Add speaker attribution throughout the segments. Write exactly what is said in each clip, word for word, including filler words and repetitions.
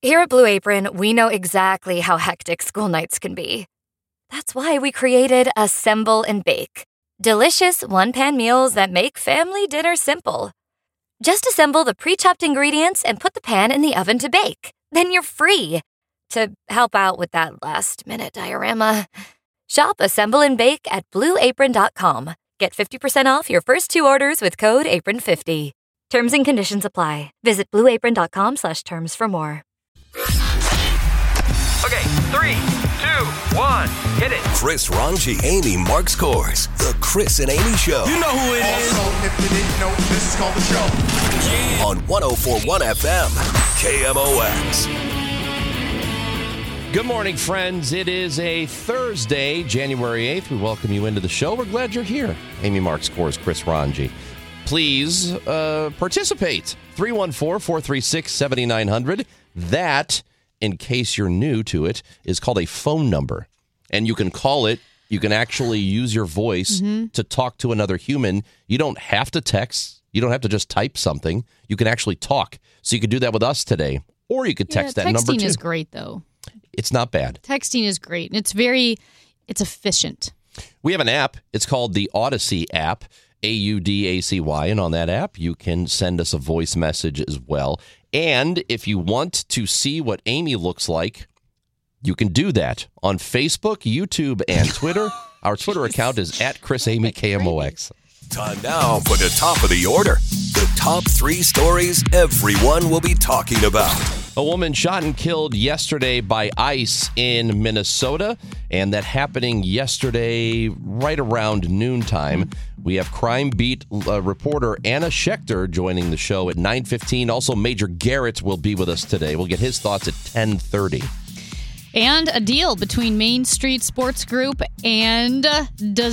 Speaker 1: Here at Blue Apron, we know exactly how hectic school nights can be. That's why we created Assemble and Bake. Delicious one-pan meals that make family dinner simple. Just assemble the pre-chopped ingredients and put the pan in the oven to bake. Then you're free to help out with that last-minute diorama. Shop Assemble and Bake at blue apron dot com. Get fifty percent off your first two orders with code apron fifty. Terms and conditions apply. Visit blue apron dot com slash terms for more.
Speaker 2: Okay, three, two, one, hit it.
Speaker 3: Chris Ranji, Amy Marks Kors, The Chris and Amy Show.
Speaker 4: You know who it is.
Speaker 5: Also, if you didn't know, this is called The Show.
Speaker 3: Yeah. On one oh four point one F M, K M O X.
Speaker 6: Good morning, friends. It is a Thursday, January eighth. We welcome you into the show. We're glad you're here. Amy Marks Kors, Chris Ranji. Please uh, participate. three one four, four three six, seven nine zero zero. That, in case you're new to it, is called a phone number. And you can call it. You can actually use your voice mm-hmm. to talk to another human. You don't have to text. You don't have to just type something. You can actually talk. So you could do that with us today. Or you could text
Speaker 7: yeah,
Speaker 6: that number too.
Speaker 7: Texting is great, though.
Speaker 6: It's not bad.
Speaker 7: Texting is great. And it's very, it's efficient.
Speaker 6: We have an app. It's called the Odyssey app, A U D A C Y. And on that app, you can send us a voice message as well. And if you want to see what Amy looks like, you can do that on Facebook, YouTube, and Twitter. Our Twitter account is at Chris Amy K M O X.
Speaker 3: Time now for the top of the order. The top three stories everyone will be talking about.
Speaker 6: A woman shot and killed yesterday by ICE in Minnesota, and that happening yesterday right around noontime. We have Crime Beat uh, reporter Anna Schechter joining the show at nine fifteen. Also, Major Garrett will be with us today. We'll get his thoughts at ten thirty.
Speaker 7: And a deal between Main Street Sports Group and uh,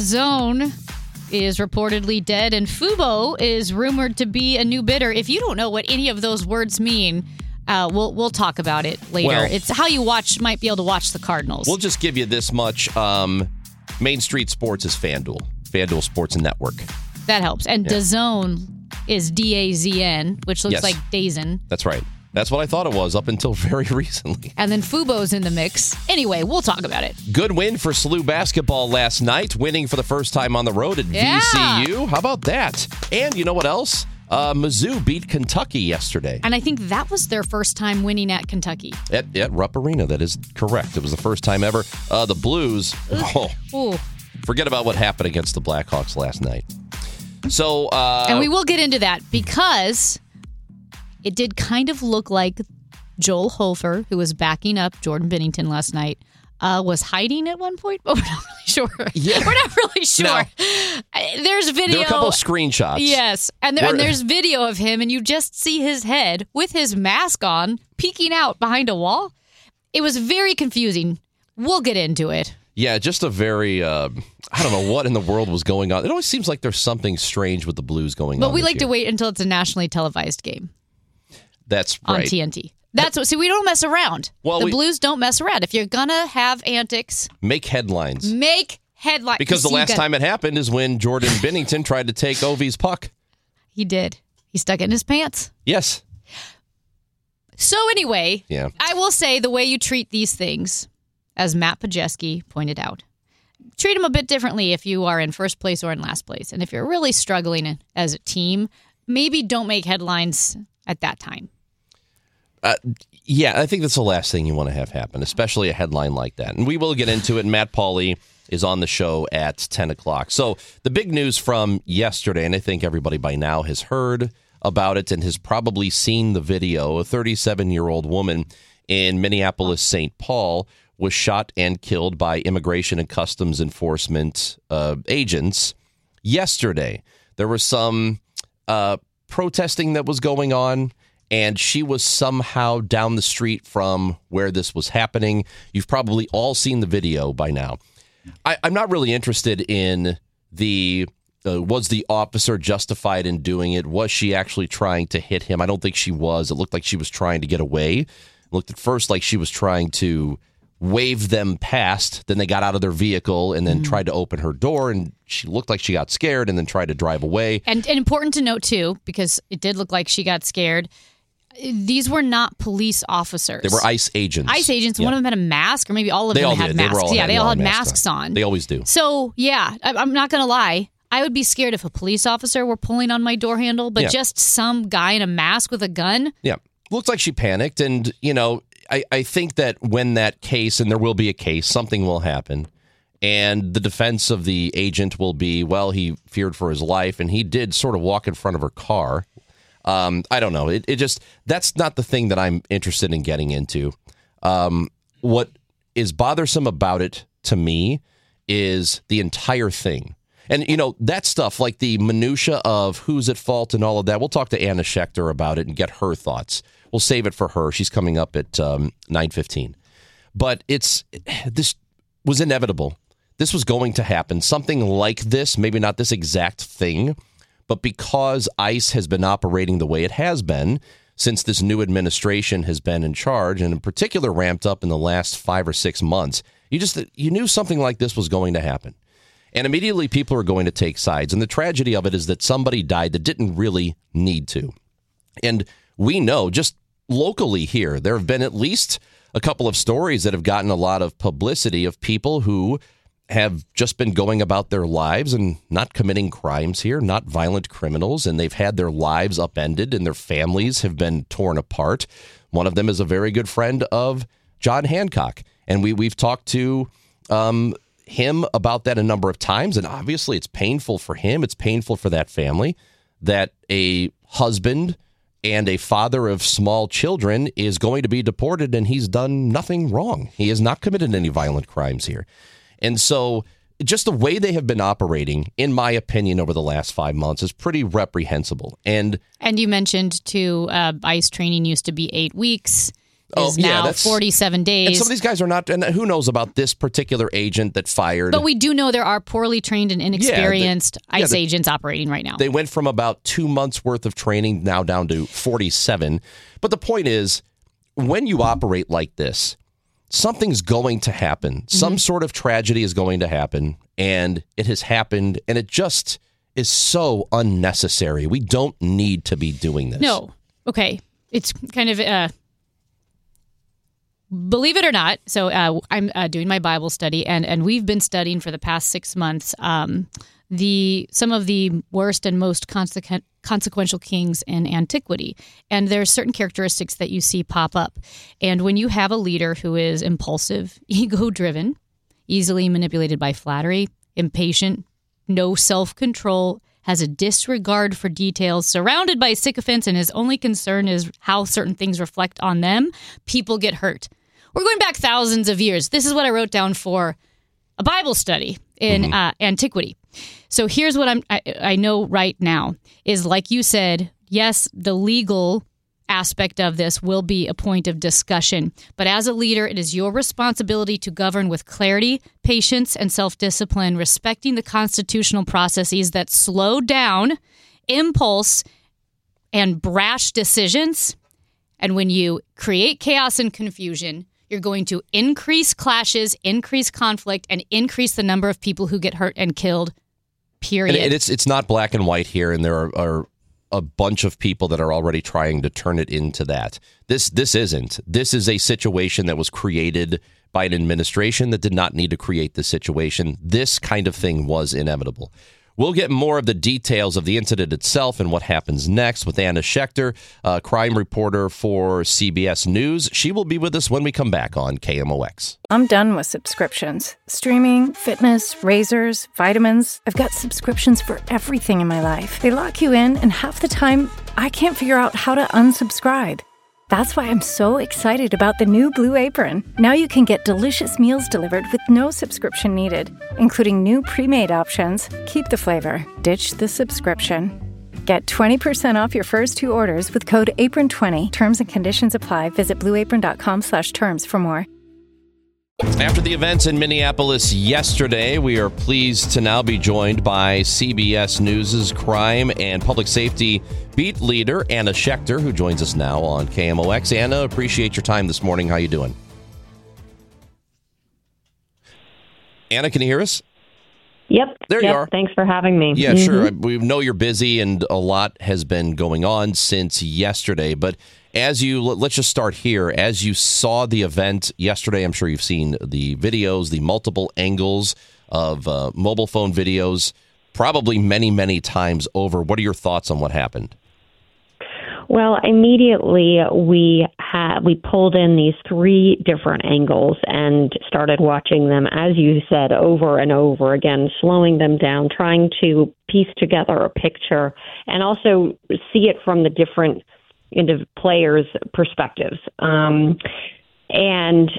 Speaker 7: DAZN is reportedly dead, and Fubo is rumored to be a new bidder. If you don't know what any of those words mean, Uh, we'll we'll talk about it later.
Speaker 6: Well,
Speaker 7: it's how you watch might be able to watch the Cardinals.
Speaker 6: We'll just give you this much. Um, Main Street Sports is FanDuel. FanDuel Sports Network.
Speaker 7: That helps. And
Speaker 6: yeah.
Speaker 7: DAZN is D A Z N, which looks
Speaker 6: yes.
Speaker 7: like Dazen.
Speaker 6: That's right. That's what I thought it was up until very recently.
Speaker 7: And then Fubo's in the mix. Anyway, we'll talk about it.
Speaker 6: Good win for S L U basketball last night, winning for the first time on the road at
Speaker 7: yeah.
Speaker 6: V C U. How about that? And you know what else? Uh, Mizzou beat Kentucky yesterday.
Speaker 7: And I think that was their first time winning at Kentucky.
Speaker 6: At, at Rupp Arena, that is correct. It was the first time ever. Uh, the Blues, oh,
Speaker 7: Ooh.
Speaker 6: forget about what happened against the Blackhawks last night. So, uh,
Speaker 7: And we will get into that because it did kind of look like Joel Hofer, who was backing up Jordan Binnington last night, Uh, was hiding at one point, but we're not really sure.
Speaker 6: Yeah.
Speaker 7: We're not really sure.
Speaker 6: No.
Speaker 7: There's video.
Speaker 6: There are a couple of screenshots.
Speaker 7: Yes, and, there, and there's video of him, and you just see his head with his mask on, peeking out behind a wall. It was very confusing. We'll get into it.
Speaker 6: Yeah, just a very, uh, I don't know what in the world was going on. It always seems like there's something strange with the Blues going
Speaker 7: but
Speaker 6: on.
Speaker 7: But we like
Speaker 6: year.
Speaker 7: to wait until it's a nationally televised game.
Speaker 6: That's right.
Speaker 7: On T N T. That's what. See, we don't mess around.
Speaker 6: Well,
Speaker 7: the
Speaker 6: we,
Speaker 7: Blues don't mess around. If you're gonna have antics,
Speaker 6: make headlines.
Speaker 7: Make headlines.
Speaker 6: Because the last gotta, time it happened is when Jordan Binnington tried to take Ovi's puck.
Speaker 7: He did. He stuck it in his pants.
Speaker 6: Yes.
Speaker 7: So anyway,
Speaker 6: yeah.
Speaker 7: I will say the way you treat these things, as Matt Pajeski pointed out, treat them a bit differently if you are in first place or in last place. And if you're really struggling as a team, maybe don't make headlines at that time.
Speaker 6: Uh, yeah, I think that's the last thing you want to have happen, especially a headline like that. And we will get into it. Matt Pauley is on the show at ten o'clock. So the big news from yesterday, and I think everybody by now has heard about it and has probably seen the video, a thirty-seven-year-old woman in Minneapolis, Saint Paul was shot and killed by Immigration and Customs Enforcement uh, agents yesterday. There was some uh, protesting that was going on, and she was somehow down the street from where this was happening. You've probably all seen the video by now. I, I'm not really interested in the, uh, was the officer justified in doing it? Was she actually trying to hit him? I don't think she was. It looked like she was trying to get away. It looked at first like she was trying to wave them past. Then they got out of their vehicle and then mm. tried to open her door, and she looked like she got scared and then tried to drive away.
Speaker 7: And, and important to note, too, because it did look like she got scared. these were not police officers.
Speaker 6: They were ICE agents.
Speaker 7: ICE agents.
Speaker 6: Yeah.
Speaker 7: One of them had a mask, or maybe all of
Speaker 6: They
Speaker 7: them
Speaker 6: all
Speaker 7: had
Speaker 6: did. They
Speaker 7: masks.
Speaker 6: were all
Speaker 7: yeah,
Speaker 6: had-
Speaker 7: they
Speaker 6: they
Speaker 7: all
Speaker 6: all
Speaker 7: had
Speaker 6: had
Speaker 7: masks
Speaker 6: masks
Speaker 7: on.
Speaker 6: They always do.
Speaker 7: So, yeah, I- I'm not going to lie. I would be scared if a police officer were pulling on my door handle, but
Speaker 6: Yeah.
Speaker 7: just some guy in a mask with a gun.
Speaker 6: Yeah. Looks like she panicked. And, you know, I, I think that when that case, and there will be a case, something will happen. And the defense of the agent will be, well, he feared for his life, and he did sort of walk in front of her car. Um, I don't know. It, it just, that's not the thing that I'm interested in getting into. Um, what is bothersome about it to me is the entire thing. And, you know, that stuff, like the minutia of who's at fault and all of that, we'll talk to Anna Schechter about it and get her thoughts. We'll save it for her. She's coming up at um, nine fifteen. But it's, this was inevitable. This was going to happen. Something like this, maybe not this exact thing, but because ICE has been operating the way it has been since this new administration has been in charge, and in particular ramped up in the last five or six months, you just you knew something like this was going to happen. And immediately people are going to take sides. And the tragedy of it is that somebody died that didn't really need to. And we know just locally here, there have been at least a couple of stories that have gotten a lot of publicity of people who have just been going about their lives and not committing crimes here, not violent criminals, and they've had their lives upended and their families have been torn apart. One of them is a very good friend of John Hancock, and we, we've talked to um, him about that a number of times, and obviously it's painful for him. It's painful for that family that a husband and a father of small children is going to be deported, and he's done nothing wrong. He has not committed any violent crimes here. And so just the way they have been operating, in my opinion, over the last five months is pretty reprehensible. And
Speaker 7: And you mentioned, too, uh, ICE training used to be eight weeks.
Speaker 6: Oh,
Speaker 7: Is
Speaker 6: yeah,
Speaker 7: now
Speaker 6: that's-
Speaker 7: forty-seven days.
Speaker 6: and some of these guys are not, and who knows about this particular agent that fired.
Speaker 7: But we do know there are poorly trained and inexperienced
Speaker 6: Yeah, the- yeah,
Speaker 7: ICE
Speaker 6: the-
Speaker 7: agents operating right now.
Speaker 6: They went from about two months worth of training now down to forty-seven. But the point is, when you operate like this, something's going to happen. Some
Speaker 7: Mm-hmm.
Speaker 6: sort of tragedy is going to happen, and it has happened, and it just is so unnecessary. We don't need to be doing this.
Speaker 7: No. Okay. It's kind of, uh, believe it or not, so uh, I'm uh, doing my Bible study, and, and we've been studying for the past six months um, the some of the worst and most consequent, consequential kings in antiquity. And there's certain characteristics that you see pop up. And when you have a leader who is impulsive, ego-driven, easily manipulated by flattery, impatient, no self-control, has a disregard for details, surrounded by sycophants, and his only concern is how certain things reflect on them, people get hurt. We're going back thousands of years. This is what I wrote down for a Bible study in mm-hmm. uh, antiquity. So here's what I'm, I, I know right now is, like you said, yes, the legal aspect of this will be a point of discussion. But as a leader, it is your responsibility to govern with clarity, patience, and self-discipline, respecting the constitutional processes that slow down impulse and brash decisions. And when you create chaos and confusion, you're going to increase clashes, increase conflict, and increase the number of people who get hurt and killed, period.
Speaker 6: And it's it's not black and white here, and there are, are a bunch of people that are already trying to turn it into that. This this isn't. This is a situation that was created by an administration that did not need to create this situation. This kind of thing was inevitable. We'll get more of the details of the incident itself and what happens next with Anna Schechter, a crime reporter for C B S News. She will be with us when we come back on K M O X.
Speaker 4: I'm done with subscriptions. Streaming, fitness, razors, vitamins. I've got subscriptions for everything in my life. They lock you in, and half the time, I can't figure out how to unsubscribe. That's why I'm so excited about the new Blue Apron. Now you can get delicious meals delivered with no subscription needed, including new pre-made options. Keep the flavor, ditch the subscription. Get twenty percent off your first two orders with code apron twenty. Terms and conditions apply. Visit blueapron.com slash terms for more.
Speaker 6: After the events in Minneapolis yesterday, we are pleased to now be joined by C B S News' crime and public safety beat leader, Anna Schechter, who joins us now on K M O X. Anna, appreciate your time this morning. How you doing? Anna, can you hear us?
Speaker 8: Yep.
Speaker 6: There
Speaker 8: yep.
Speaker 6: you are.
Speaker 8: Thanks for having me.
Speaker 6: Yeah,
Speaker 8: mm-hmm.
Speaker 6: sure. We know you're busy and a lot has been going on since yesterday. But As you, let's just start here. As you saw the event yesterday, I'm sure you've seen the videos, the multiple angles of uh, mobile phone videos, probably many, many times over. What are your thoughts on what happened?
Speaker 8: Well, immediately we had we pulled in these three different angles and started watching them, as you said, over and over again, slowing them down, trying to piece together a picture and also see it from the different indiv- players' perspectives. Um, and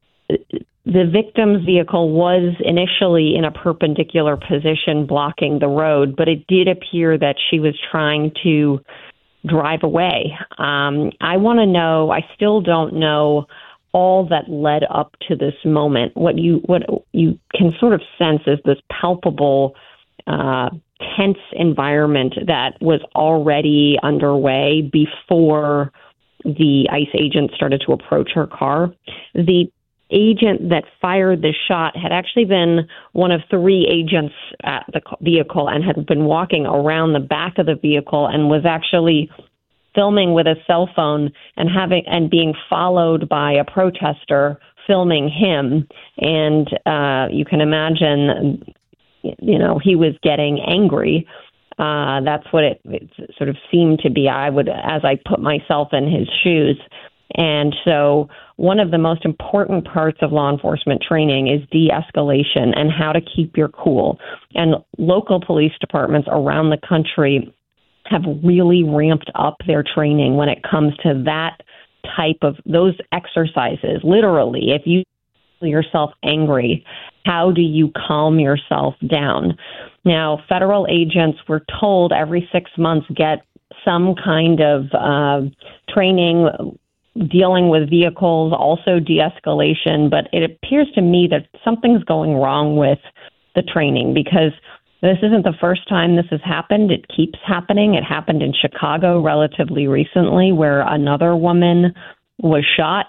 Speaker 8: the victim's vehicle was initially in a perpendicular position blocking the road, but it did appear that she was trying to drive away. Um, I want to know, I still don't know all that led up to this moment. What you what you can sort of sense is this palpable, uh, tense environment that was already underway before the ICE agent started to approach her car. The agent that fired the shot had actually been one of three agents at the vehicle and had been walking around the back of the vehicle and was actually filming with a cell phone and having and being followed by a protester filming him. And uh, you can imagine, you know, he was getting angry. Uh, that's what it, it sort of seemed to be. I would, as I put myself in his shoes. And so one of the most important parts of law enforcement training is de-escalation and how to keep your cool. And local police departments around the country have really ramped up their training when it comes to that type of those exercises. Literally, if you feel yourself angry, how do you calm yourself down? Now, federal agents were told every six months get some kind of uh, training dealing with vehicles, also de-escalation, but it appears to me that something's going wrong with the training because this isn't the first time this has happened. It keeps happening. It happened in Chicago relatively recently where another woman was shot.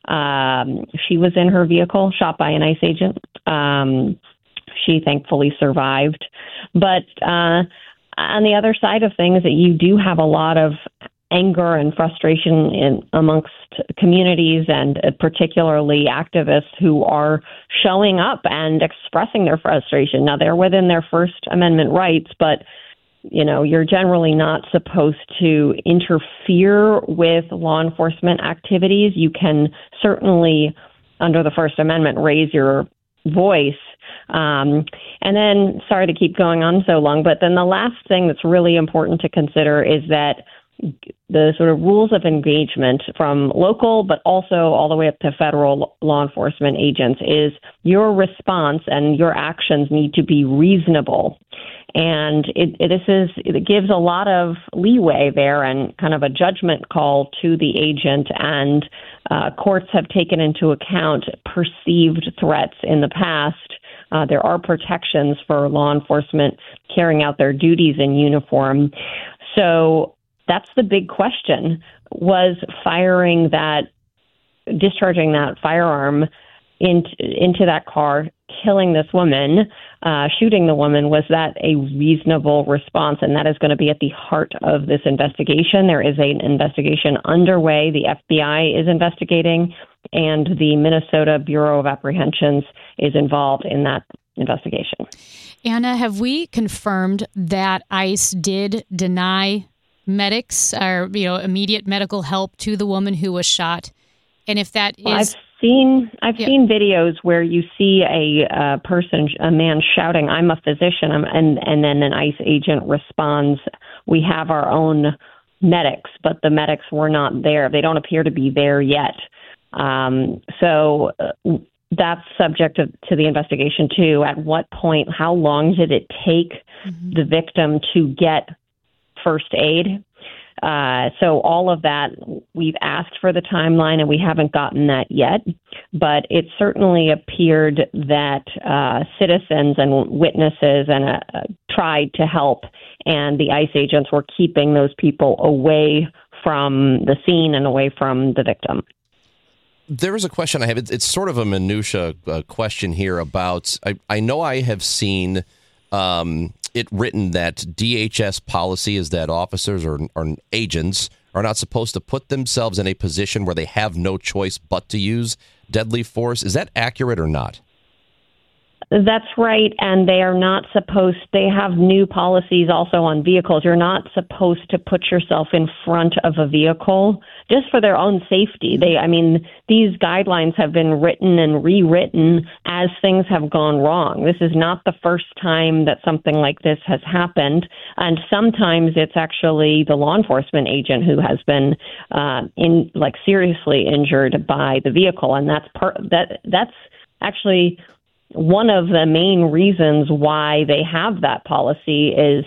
Speaker 8: Um, she was in her vehicle, shot by an ICE agent. Um, she thankfully survived. But uh, on the other side of things, that you do have a lot of anger and frustration in amongst communities and particularly activists who are showing up and expressing their frustration. Now, they're within their First Amendment rights, but, you know, you're generally not supposed to interfere with law enforcement activities. You can certainly, under the First Amendment, raise your voice. Um, and then, sorry to keep going on so long, but then the last thing that's really important to consider is that the sort of rules of engagement from local, but also all the way up to federal law enforcement agents is your response and your actions need to be reasonable. And it, it, this is, it gives a lot of leeway there and kind of a judgment call to the agent. And uh, courts have taken into account perceived threats in the past. Uh, there are protections for law enforcement carrying out their duties in uniform. So that's the big question. Was firing that, discharging that firearm into, into that car, killing this woman, uh, shooting the woman, was that a reasonable response? And that is going to be at the heart of this investigation. There is an investigation underway. The F B I is investigating, and the Minnesota Bureau of Apprehensions is involved in that investigation.
Speaker 7: Anna, have we confirmed that ICE did deny medics or, you know, immediate medical help to the woman who was shot? And if that is...
Speaker 8: Well, I've seen I've
Speaker 7: yeah.
Speaker 8: seen videos where you see a uh, person, a man shouting, "I'm a physician," I'm, and, and then an ICE agent responds, "We have our own medics," but the medics were not there. They don't appear to be there yet. Um, so uh, that's subject to, to the investigation, too. At what point, how long did it take mm-hmm. the victim to get first aid? Uh, so all of that, we've asked for the timeline, and we haven't gotten that yet. But it certainly appeared that uh, citizens and witnesses and uh, tried to help, and the ICE agents were keeping those people away from the scene and away from the victim.
Speaker 6: There is a question I have. It's, it's sort of a minutia uh, question here about, I, I know I have seen um, it written that D H S policy is that officers or, or agents are not supposed to put themselves in a position where they have no choice but to use deadly force. Is that accurate or not?
Speaker 8: That's right, and they are not supposed, they have new policies also on vehicles. You're not supposed to put yourself in front of a vehicle just for their own safety. They, I mean, these guidelines have been written and rewritten as things have gone wrong. This is not the first time that something like this has happened, and sometimes it's actually the law enforcement agent who has been uh, in, like, seriously injured by the vehicle, and that's part that that's actually one of the main reasons why they have that policy is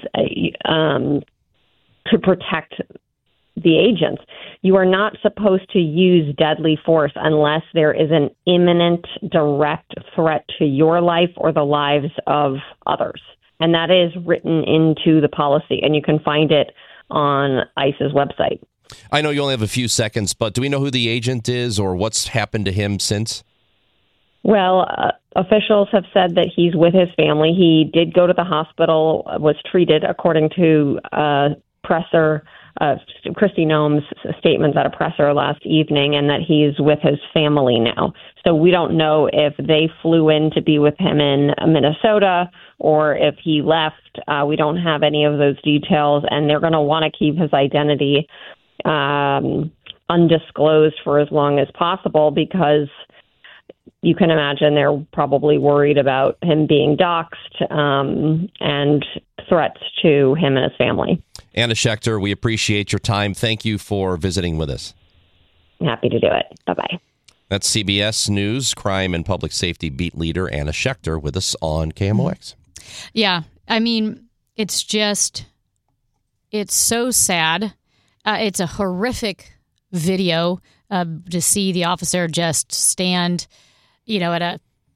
Speaker 8: um, to protect the agents. You are not supposed to use deadly force unless there is an imminent, direct threat to your life or the lives of others. And that is written into the policy, and you can find it on ICE's website.
Speaker 6: I know you only have a few seconds, but do we know who the agent is or what's happened to him since?
Speaker 8: Well, uh, officials have said that he's with his family. He did go to the hospital, was treated, according to uh, presser, uh, Kristi Noem's statements at a presser last evening, and that he's with his family now. So we don't know if they flew in to be with him in Minnesota or if he left. Uh, we don't have any of those details, and they're going to want to keep his identity um, undisclosed for as long as possible because you can imagine they're probably worried about him being doxxed um, and threats to him and his family.
Speaker 6: Anna Schechter, we appreciate your time. Thank you for visiting with us.
Speaker 8: I'm happy to do it. Bye-bye.
Speaker 6: That's C B S News crime and public safety beat leader Anna Schechter with us on K M O X.
Speaker 7: Yeah, I mean, it's just, it's so sad. Uh, it's a horrific video uh, to see the officer just stand, you know, at a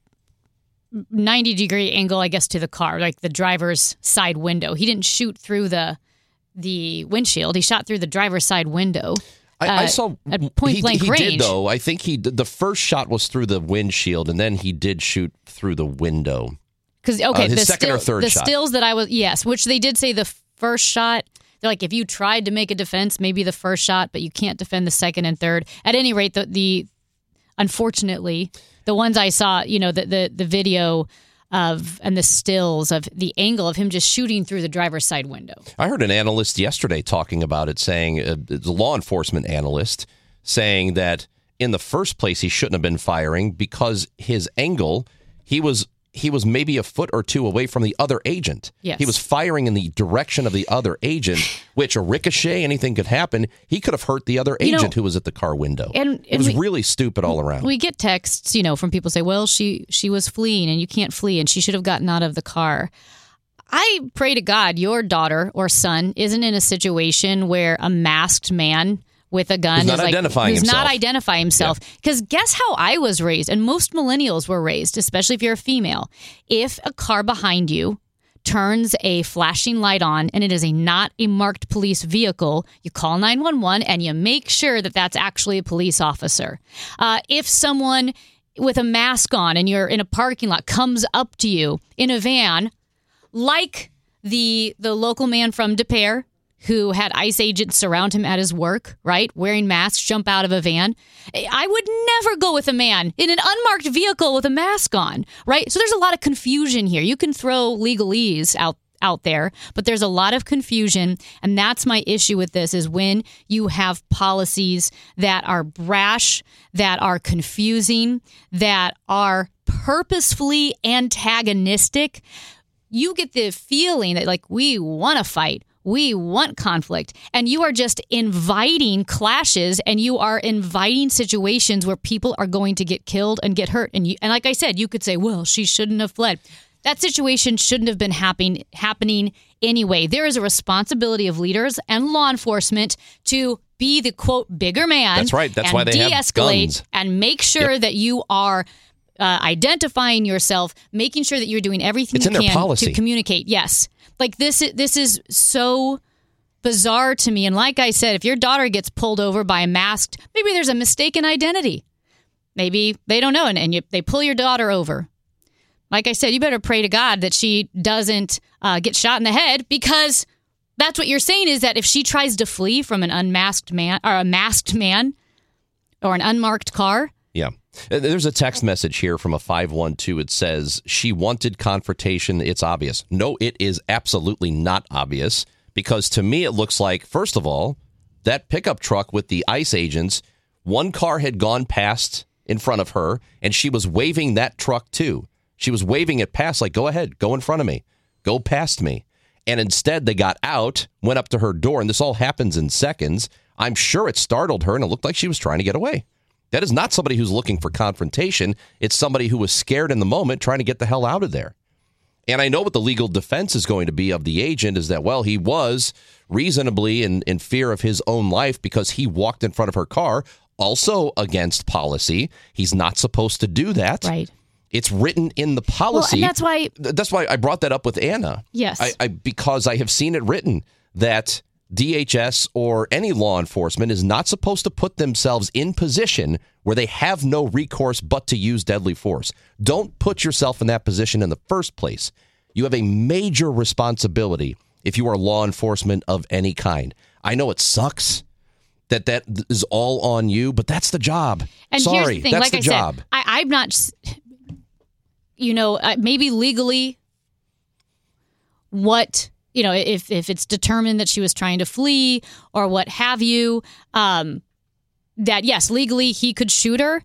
Speaker 7: ninety degree angle, I guess, to the car, like the driver's side window. He didn't shoot through the the windshield. He shot through the driver's side window.
Speaker 6: I,
Speaker 7: uh,
Speaker 6: I saw
Speaker 7: at point
Speaker 6: he,
Speaker 7: blank
Speaker 6: he
Speaker 7: range.
Speaker 6: did, though. I think he did, the first shot was through the windshield, and then he did shoot through the window.
Speaker 7: Because okay,
Speaker 6: uh, his
Speaker 7: the
Speaker 6: second
Speaker 7: still,
Speaker 6: or third
Speaker 7: the
Speaker 6: shot.
Speaker 7: stills that I was yes, which they did say the first shot. They're like, if you tried to make a defense, maybe the first shot, but you can't defend the second and third. At any rate, the, the unfortunately, the ones I saw, you know, the, the the video of and the stills of the angle of him just shooting through the driver's side window.
Speaker 6: I heard an analyst yesterday talking about it, saying uh, the law enforcement analyst saying that in the first place he shouldn't have been firing because his angle, he was. He was maybe a foot or two away from the other agent.
Speaker 7: Yes.
Speaker 6: He was firing in the direction of the other agent, which a ricochet, anything could happen. He could have hurt the other agent you know, who was at the car window.
Speaker 7: And, and
Speaker 6: it was
Speaker 7: we,
Speaker 6: really stupid all around.
Speaker 7: We get texts, you know, from people say, well, she, she was fleeing and you can't flee and she should have gotten out of the car. I pray to God your daughter or son isn't in a situation where a masked man with a gun
Speaker 6: who's not
Speaker 7: is like
Speaker 6: identifying
Speaker 7: who's
Speaker 6: himself.
Speaker 7: not identify himself. Because yeah. guess how I was raised, and most millennials were raised, especially if you're a female. If a car behind you turns a flashing light on and it is a not a marked police vehicle, you call nine one one and you make sure that that's actually a police officer. Uh, if someone with a mask on and you're in a parking lot comes up to you in a van, like the the local man from Des Peres, who had ICE agents surround him at his work, right? Wearing masks, jump out of a van. I would never go with a man in an unmarked vehicle with a mask on, right? So there's a lot of confusion here. You can throw legalese out out there, but there's a lot of confusion, and that's my issue with this, is when you have policies that are brash, that are confusing, that are purposefully antagonistic. You get the feeling that, like, we want to fight. We want conflict, and you are just inviting clashes, and you are inviting situations where people are going to get killed and get hurt. And you, and like I said, you could say, well, she shouldn't have fled. That situation shouldn't have been happening happening anyway. There is a responsibility of leaders and law enforcement to be the, quote, bigger man.
Speaker 6: That's right. That's
Speaker 7: and
Speaker 6: why they have
Speaker 7: de-escalate
Speaker 6: guns.
Speaker 7: And make sure
Speaker 6: yep.
Speaker 7: that you are uh, identifying yourself, making sure that you're doing everything
Speaker 6: it's
Speaker 7: you
Speaker 6: in their
Speaker 7: can
Speaker 6: policy.
Speaker 7: to communicate. Yes. Like, this, this is so bizarre to me. And like I said, if your daughter gets pulled over by a masked, maybe there's a mistaken identity. Maybe they don't know, and, and you, they pull your daughter over. Like I said, you better pray to God that she doesn't uh, get shot in the head, because That's what you're saying, is that if she tries to flee from an unmasked man or a masked man or an unmarked car.
Speaker 6: Yeah. There's a text message here from a five one two. It says she wanted confrontation. It's obvious. No, it is absolutely not obvious, because to me, it looks like, first of all, that pickup truck with the ICE agents, one car had gone past in front of her, and she was waving that truck too. She was waving it past, like, go ahead, go in front of me, go past me. And instead, they got out, went up to her door, and this all happens in seconds. I'm sure it startled her, and it looked like she was trying to get away. That is not somebody who's looking for confrontation. It's somebody who was scared in the moment, trying to get the hell out of there. And I know what the legal defense is going to be of the agent is that, well, he was reasonably in, in fear of his own life because he walked in front of her car, also against policy. He's not supposed to do that.
Speaker 7: Right.
Speaker 6: It's written in the policy.
Speaker 7: Well, and that's why
Speaker 6: that's why I brought that up with Anna.
Speaker 7: Yes.
Speaker 6: I, I because I have seen it written that D H S or any law enforcement is not supposed to put themselves in position where they have no recourse but to use deadly force. Don't put yourself in that position in the first place. You have a major responsibility if you are law enforcement of any kind. I know it sucks that that is all on you, but that's the job.
Speaker 7: And
Speaker 6: Sorry,
Speaker 7: here's the thing,
Speaker 6: that's
Speaker 7: like
Speaker 6: the
Speaker 7: I
Speaker 6: job.
Speaker 7: said, I, I'm not, you know, maybe legally what... You know, if if it's determined that she was trying to flee or what have you, um, that, yes, legally he could shoot her.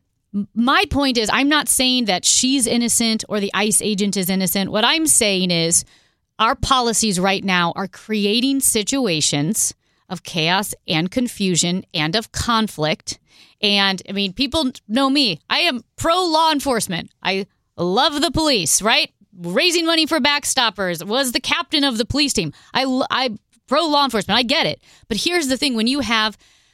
Speaker 7: My point is, I'm not saying that she's innocent or the ICE agent is innocent. What I'm saying is our policies right now are creating situations of chaos and confusion and of conflict. And, I mean, people know me. I am pro law enforcement. I love the police, right? Raising money for backstoppers, was the captain of the police team. I, I pro law enforcement. I get it. But here's the thing. When you have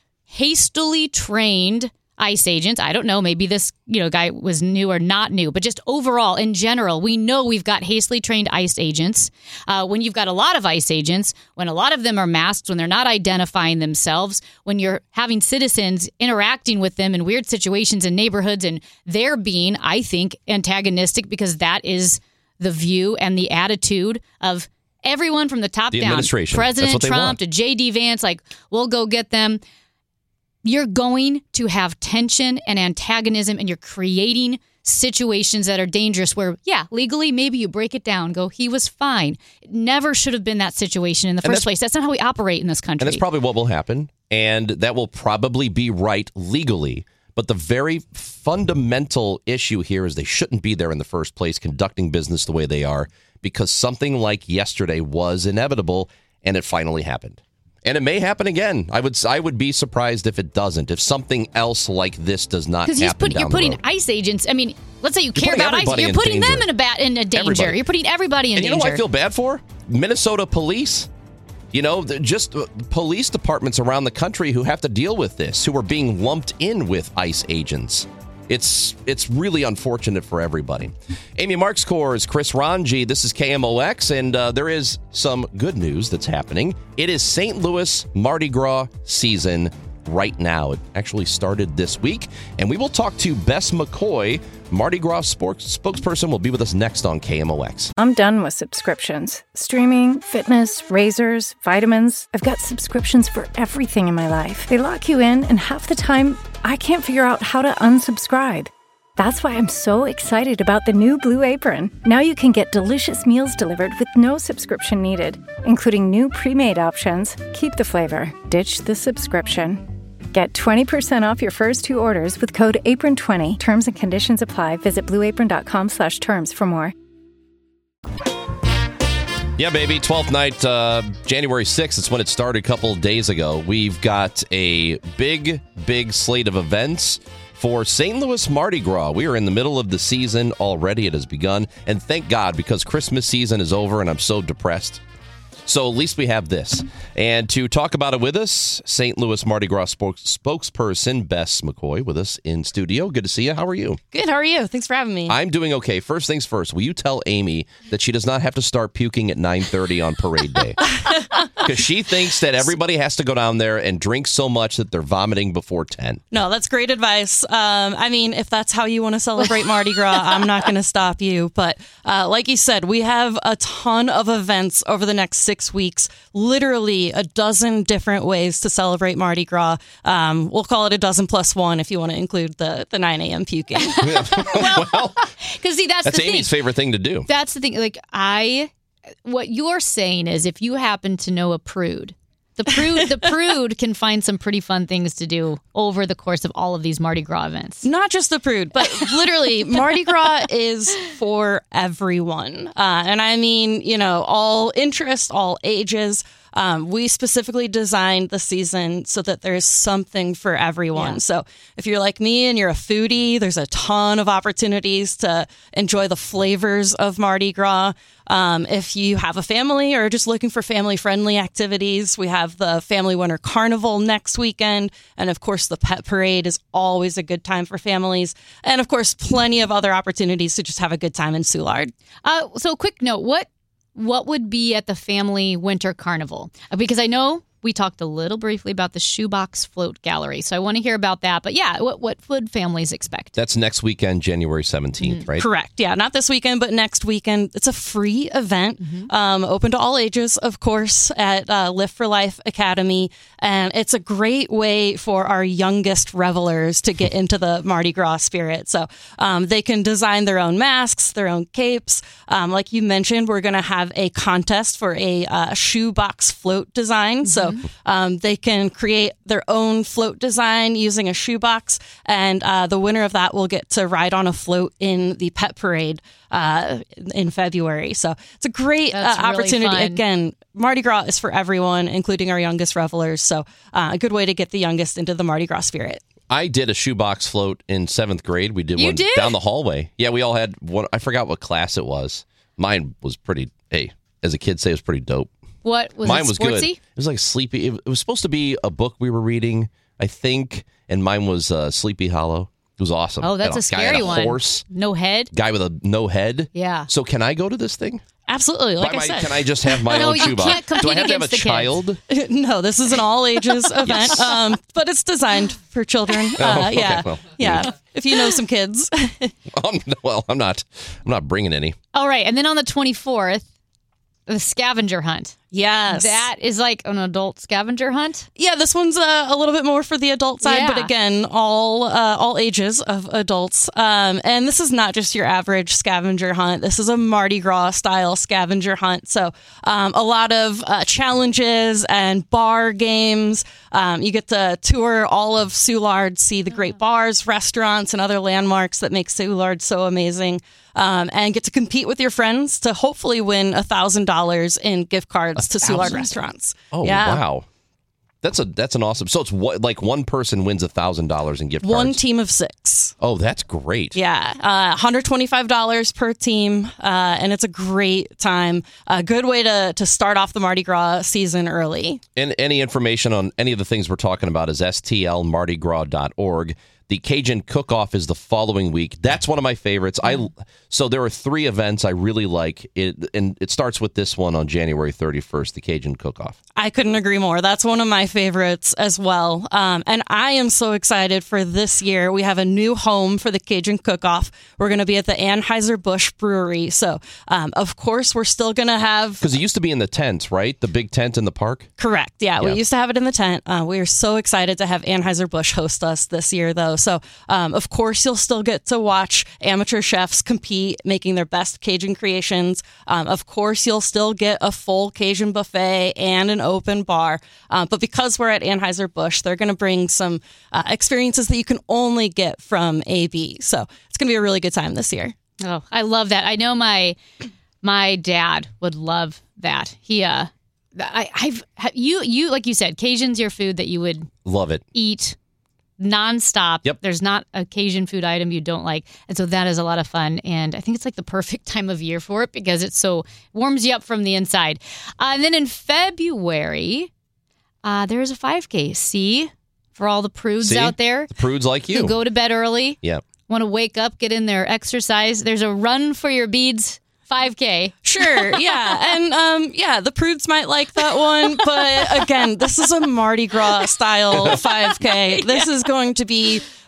Speaker 7: hastily trained ICE agents, I don't know, maybe this you know guy was new or not new, but just overall, in general, we know we've got hastily trained ICE agents. Uh, when you've got a lot of ICE agents, when a lot of them are masked, when they're not identifying themselves, when you're having citizens interacting with them in weird situations in neighborhoods, and they're being, I think, antagonistic because that is the view and the attitude of everyone from the top
Speaker 6: the
Speaker 7: down.
Speaker 6: Administration.
Speaker 7: President Trump
Speaker 6: want.
Speaker 7: to J D Vance, like, we'll go get them. You're going to have tension and antagonism, and you're creating situations that are dangerous where, yeah, legally, maybe you break it down, go, he was fine. It never should have been that situation in the
Speaker 6: And
Speaker 7: first place. That's not how we operate in this country.
Speaker 6: And that's probably what will happen. And that will probably be right legally. But the very fundamental issue here is they shouldn't be there in the first place, conducting business the way they are, because something like yesterday was inevitable, and it finally happened. And it may happen again. I would I would be surprised if it doesn't, if something else like this does not happen
Speaker 7: Because put,
Speaker 6: down
Speaker 7: you're putting
Speaker 6: the road.
Speaker 7: ICE agents, I mean, let's say you
Speaker 6: You're
Speaker 7: care
Speaker 6: putting
Speaker 7: about ICE,
Speaker 6: everybody
Speaker 7: you're
Speaker 6: in
Speaker 7: putting
Speaker 6: danger.
Speaker 7: them in a, bat, in a danger.
Speaker 6: Everybody.
Speaker 7: You're putting everybody in
Speaker 6: and
Speaker 7: danger.
Speaker 6: you know what I feel bad for? Minnesota police. You know, just police departments around the country who have to deal with this, who are being lumped in with ICE agents. It's it's really unfortunate for everybody. Amy Markscore, Chris Ranji. This is K M O X, and uh, there is some good news that's happening. It is Saint Louis Mardi Gras season right now. It actually started this week, and we will talk to Bess McCoy, Mardi Gras sports spokesperson, will be with us next on K M O X.
Speaker 4: I'm done with subscriptions. Streaming, fitness, razors, vitamins. I've got subscriptions for everything in my life. They lock you in, and half the time, I can't figure out how to unsubscribe. That's why I'm so excited about the new Blue Apron. Now you can get delicious meals delivered with no subscription needed, including new pre-made options. Keep the flavor, ditch the subscription. Get twenty percent off your first two orders with code apron twenty. Terms and conditions apply. Visit blueapron.com slash terms for more.
Speaker 6: Yeah, baby. twelfth night, uh, January sixth. It's when it started a couple of days ago. We've got a big, big slate of events for Saint Louis Mardi Gras. We are in the middle of the season already. It has begun. And thank God, because Christmas season is over and I'm so depressed. So at least we have this. And to talk about it with us, Saint Louis Mardi Gras spokes- spokesperson Bess McCoy with us in studio. Good to see you. How are you?
Speaker 9: Good. How are you? Thanks for having me.
Speaker 6: I'm doing okay. First things first, will you tell Amy that she does not have to start puking at nine thirty on parade day? Because she thinks that everybody has to go down there and drink so much that they're vomiting before ten.
Speaker 9: No, that's great advice. Um, I mean, if that's how you want to celebrate Mardi Gras, I'm not going to stop you. But uh, like you said, we have a ton of events over the next six six weeks, literally a dozen different ways to celebrate Mardi Gras. Um, we'll call it a dozen plus one if you want to include the, the nine a.m. puking.
Speaker 6: well,
Speaker 7: because see, that's,
Speaker 6: that's
Speaker 7: the
Speaker 6: Amy's
Speaker 7: thing.
Speaker 6: favorite thing to do.
Speaker 7: That's the thing. Like, I, what you're saying is if you happen to know a prude, The prude, the prude can find some pretty fun things to do over the course of all of these Mardi Gras events.
Speaker 9: Not just the prude, but literally Mardi Gras is for everyone. Uh, and I mean, you know, all interests, all ages. Um, we specifically designed the season so that there's something for everyone. Yeah. So if you're like me and you're a foodie, there's a ton of opportunities to enjoy the flavors of Mardi Gras. Um, if you have a family or just looking for family-friendly activities, we have the Family Winter Carnival next weekend. And, of course, the Pet Parade is always a good time for families. And, of course, plenty of other opportunities to just have a good time in Soulard.
Speaker 7: Uh, so, quick note, what what would be at the Family Winter Carnival? Because I know we talked a little briefly about the Shoebox Float Gallery, so I want to hear about that. But yeah, what, what would families expect?
Speaker 6: That's next weekend, January seventeenth, mm-hmm. right?
Speaker 9: Correct. Yeah, not this weekend, but next weekend. It's a free event, mm-hmm. um, open to all ages, of course, at uh, Lift for Life Academy. And it's a great way for our youngest revelers to get into the Mardi Gras spirit. So um, they can design their own masks, their own capes. Um, like you mentioned, we're going to have a contest for a uh, shoebox float design. Mm-hmm. So Um, they can create their own float design using a shoebox, and uh, the winner of that will get to ride on a float in the Pet Parade uh, in February. So it's a great uh,
Speaker 7: really
Speaker 9: opportunity.
Speaker 7: Fun.
Speaker 9: Again, Mardi Gras is for everyone, including our youngest revelers. So uh, a good way to get the youngest into the Mardi Gras spirit.
Speaker 6: I did a shoebox float in seventh grade. We did
Speaker 9: you
Speaker 6: one
Speaker 9: did?
Speaker 6: down the hallway. Yeah, we all had one. I forgot what class it was. Mine was pretty, hey, as a kid say, it was pretty dope.
Speaker 7: What was
Speaker 6: mine
Speaker 7: it,
Speaker 6: was
Speaker 7: sportsy?
Speaker 6: good. It was like Sleepy. It, it was supposed to be a book we were reading, I think, and mine was uh, Sleepy Hollow. It was awesome.
Speaker 7: Oh, that's
Speaker 6: a,
Speaker 7: a scary
Speaker 6: guy had a
Speaker 7: one.
Speaker 6: Horse,
Speaker 7: no head.
Speaker 6: guy with a no head.
Speaker 7: Yeah.
Speaker 6: So can I go to this thing?
Speaker 9: Absolutely. Like
Speaker 6: By
Speaker 9: I
Speaker 6: my,
Speaker 9: said,
Speaker 6: can I just have my
Speaker 7: No,
Speaker 6: own
Speaker 7: you
Speaker 6: shoebox?
Speaker 7: can't compete
Speaker 6: Do I have to have a
Speaker 7: against the
Speaker 6: child?
Speaker 9: No, this is an all ages event,
Speaker 6: Yes.
Speaker 9: um, but it's designed for children.
Speaker 6: Oh,
Speaker 9: Uh,
Speaker 6: okay,
Speaker 9: yeah,
Speaker 6: well,
Speaker 9: yeah. If you know some kids.
Speaker 6: Um, well, I'm not. I'm not bringing any.
Speaker 7: All right, and then on the twenty-fourth, the scavenger hunt.
Speaker 9: Yes.
Speaker 7: That is like an adult scavenger hunt?
Speaker 9: Yeah, this one's uh, a little bit more for the adult side,
Speaker 7: Yeah.
Speaker 9: but again, all uh, all ages of adults. Um, and this is not just your average scavenger hunt. This is a Mardi Gras style scavenger hunt. So um, a lot of uh, challenges and bar games. Um, you get to tour all of Soulard, see the great bars, restaurants, and other landmarks that make Soulard so amazing. Um, and get to compete with your friends to hopefully win one thousand dollars in gift cards to Soulard restaurants.
Speaker 6: Oh,
Speaker 9: yeah.
Speaker 6: wow. That's a that's an awesome. So it's what, like one person wins one thousand dollars in gift cards?
Speaker 9: One team of six.
Speaker 6: Oh, that's great.
Speaker 9: Yeah. Uh, one hundred twenty-five dollars per team. Uh, and it's a great time. A good way to, to start off the Mardi Gras season early.
Speaker 6: And any information on any of the things we're talking about is S T L mardi gras dot org. The Cajun Cook-Off is the following week. That's one of my favorites. I so there are three events I really like, it, and it starts with this one on January thirty-first, the Cajun Cook-Off.
Speaker 9: I couldn't agree more. That's one of my favorites as well. Um, and I am so excited for this year. We have a new home for the Cajun Cook-Off. We're going to be at the Anheuser-Busch Brewery. So, um, of course, we're still going to have...
Speaker 6: Because it used to be in the tent, right? The big tent in the park?
Speaker 9: Correct. Yeah,
Speaker 6: Yeah.
Speaker 9: we used to have it in the tent. Uh, we are so excited to have Anheuser-Busch host us this year, though. So, um, of course, you'll still get to watch amateur chefs compete, making their best Cajun creations. Um, of course, you'll still get a full Cajun buffet and an open bar. Uh, but because we're at Anheuser-Busch, they're going to bring some uh, experiences that you can only get from A B. So it's going to be a really good time this year.
Speaker 7: Oh, I love that. I know my my dad would love that. He uh I I've you you like you said, Cajun's your food that you would
Speaker 6: Love it.
Speaker 7: eat nonstop.
Speaker 6: Yep.
Speaker 7: There's not a Cajun food item you don't like. And so that is a lot of fun. And I think it's like the perfect time of year for it because it's so warms you up from the inside. Uh, and then in February, uh, there's a five K. See, for all the prudes
Speaker 6: See?
Speaker 7: out there
Speaker 6: The prudes like you.
Speaker 7: who go to bed early,
Speaker 6: Yeah.
Speaker 7: want to wake up, get in their exercise. There's a Run for Your Beads five K.
Speaker 9: Sure, yeah. And um, yeah, the prudes might like that one. But again, this is a Mardi Gras style five K. This is going to be